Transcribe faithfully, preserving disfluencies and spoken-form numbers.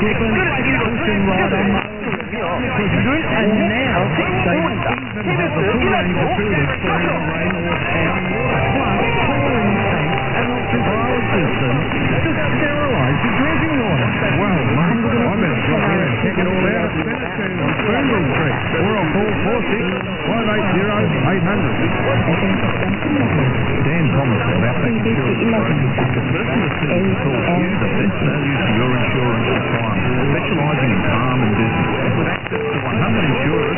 equipment, pushing right on the route, and now they even have the full range of filters for either rain or shower water, plus chlorine tanks and ultraviolet systems to sterilise the drinking water. Well, Mark, I better drop in and check it all out at Benetton on Fernley Street. Or I'll call four six five eight zero eight hundred. Dan Thomas about that insurance. The person that's going to talk you the best value for your insurance requirements, specialising in farm and business, with access to one hundred insurers